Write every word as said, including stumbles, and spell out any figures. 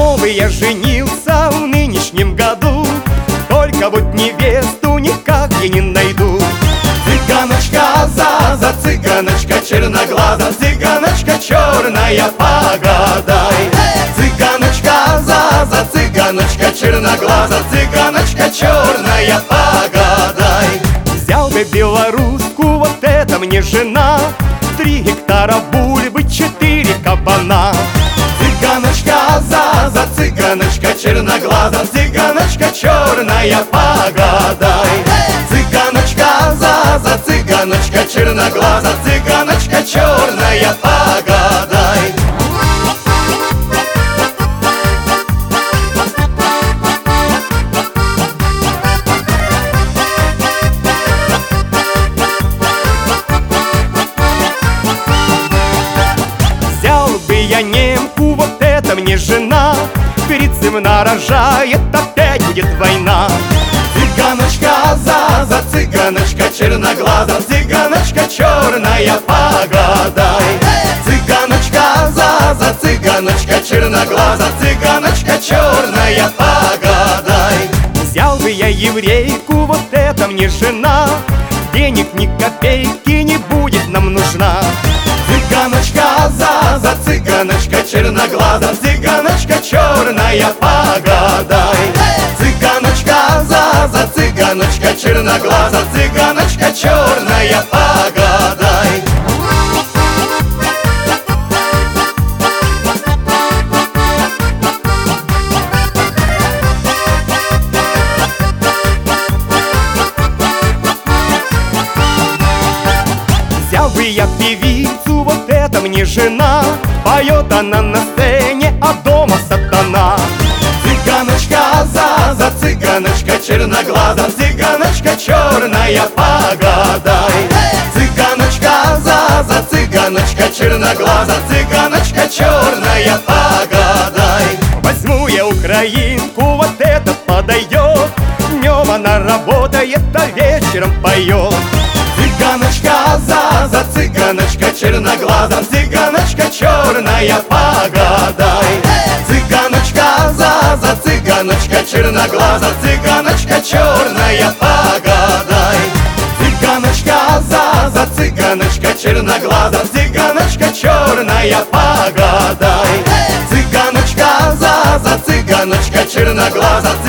Взял бы я женился в нынешнем году, только вот невесту никак я не найду. Цыганочка, за, за цыганочка черноглаза, цыганочка черная, погадай. Цыганочка, за, за цыганочка черноглаза, цыганочка черная, погадай. Взял бы белоруску, вот это мне жена, три гектара бульбы, четыре кабана. Цыганочка, за, за цыганочка черноглаза, цыганочка черная, погадай. Цыганочка, за, за цыганочка черноглаза, цыганочка черная, погадай. Взял бы я немку, вот это мне жена, перед цемна рожает, опять будет война. Цыганочка, за, за цыганочка черноглаза, цыганочка черная, погадай. Цыганочка, за, за цыганочка черноглаза, цыганочка черная, погадай. Взял бы я еврейку, вот это мне жена, денег ни копейки не будет нам нужна. Цыганочка, за, за цыганочка черноглаза, цыганочка черная, погадай. Цыганочка, за, за цыганочка черноглаза, цыганочка черная, погадай. Взял бы я певицу, вот это мне жена, поет она на сцене, а дома сатана. Цыганочка, за, за цыганочка черноглаза, цыганочка черная, погадай. Цыганочка, за, за цыганочка черноглаза, цыганочка черная, погадай. Возьму я украинку, вот это подойдет, днем она работает, а вечером поет. Цыганочка, за, за цыганочка черноглаза, цыганочка черная, погадай. Цыганочка, за, за цыганочка черноглаза, цыганочка черная, погадай. Цыганочка, за, за цыганочка черноглаза, цыганочка черная, погадай. Цыганочка, за, за цыганочка черноглаза,